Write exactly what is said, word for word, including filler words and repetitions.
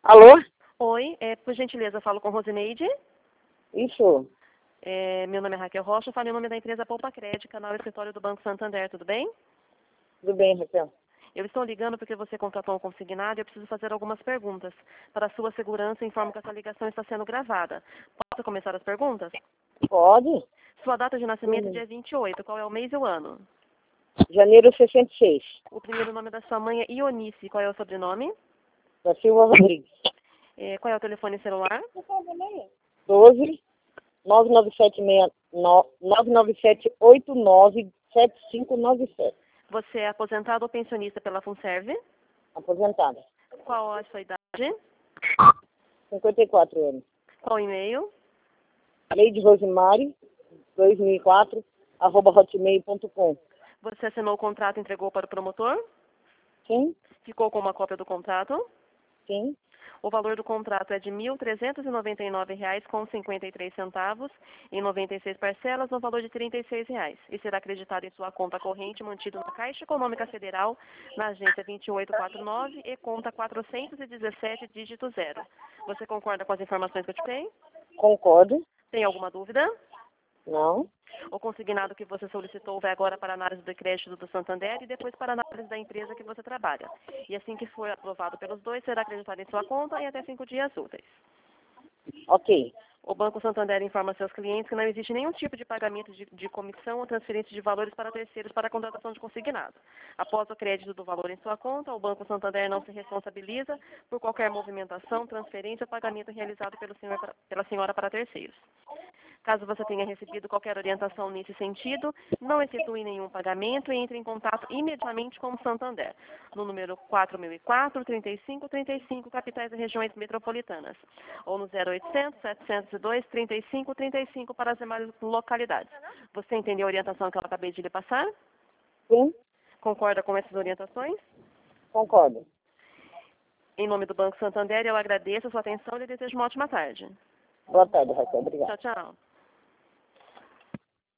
Alô? Oi, é, por gentileza, eu falo com Rosineide. Isso. É, meu nome é Raquel Rocha, eu falo em nome da empresa Poupa Crédito, canal e escritório do Banco Santander, tudo bem? Tudo bem, Raquel? Eu estou ligando porque você contratou um consignado e eu preciso fazer algumas perguntas. Para a sua segurança, informo que essa ligação está sendo gravada. Posso começar as perguntas? Pode? Sua data de nascimento é Uhum. dia vinte e oito, qual é o mês e o ano? Janeiro sessenta e seis. O primeiro nome da sua mãe é Ionice, qual é o sobrenome? Da Silva Rodrigues. É, qual é o telefone celular? doze, nove nove sete seis, nove nove sete oito nove sete cinco nove sete. Você é aposentado ou pensionista pela FUNSERV? Aposentada. Qual a sua idade? cinquenta e quatro anos. Qual e-mail? Leide Rosemary, dois mil e quatro, arroba hotmail ponto com. Você assinou o contrato e entregou para o promotor? Sim? Ficou com uma cópia do contrato? Sim? O valor do contrato é de mil trezentos e noventa e nove reais com cinquenta e três centavos em noventa e seis parcelas no valor de trinta e seis reais e será acreditado em sua conta corrente mantido na Caixa Econômica Federal na agência vinte e oito quarenta e nove e conta quatrocentos e dezessete dígito zero. Você concorda com as informações que eu te dei? Concordo. Tem alguma dúvida? Não? O consignado que você solicitou vai agora para a análise do crédito do Santander e depois para a análise da empresa que você trabalha. E assim que for aprovado pelos dois, será acreditado em sua conta em até cinco dias úteis. Ok. O Banco Santander informa seus clientes que não existe nenhum tipo de pagamento de, de comissão ou transferência de valores para terceiros para a contratação de consignado. Após o crédito do valor em sua conta, o Banco Santander não se responsabiliza por qualquer movimentação, transferência ou pagamento realizado pelo senhor, pela senhora para terceiros. Caso você tenha recebido qualquer orientação nesse sentido, não efetue nenhum pagamento e entre em contato imediatamente com o Santander, no número quatro mil e quatro, trinta e cinco trinta e cinco, capitais e regiões metropolitanas, ou no zero oitocentos, setecentos e dois, trinta e cinco trinta e cinco para as demais localidades. Você entendeu a orientação que eu acabei de lhe passar? Sim? Concorda com essas orientações? Concordo. Em nome do Banco Santander, eu agradeço a sua atenção e lhe desejo uma ótima tarde. Boa tarde, Raquel. Obrigado. Tchau, tchau.